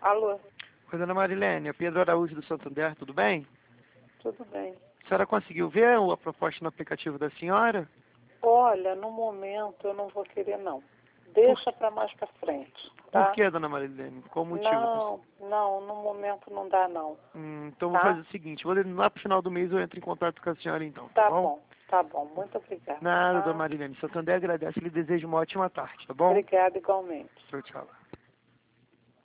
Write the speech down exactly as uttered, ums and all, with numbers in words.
Alô, Oi, dona Marilene, é Pedro Araújo do Santander, tudo bem? tudo bem? A senhora conseguiu ver a proposta no aplicativo da senhora? Olha, no momento eu não vou querer não. Deixa para mais para frente, tá? Por que, dona Marilene? Qual o motivo? Não, não, no momento não dá não. Hum, então Tá? vou fazer o seguinte, vou lá pro final do mês eu entro em contato com a senhora então, tá, Tá bom? bom, tá bom. Muito obrigada. Nada, Tá? dona Marilene. Santander agradece e lhe desejo uma ótima tarde, tá bom? Obrigada igualmente. Tchau, tchau.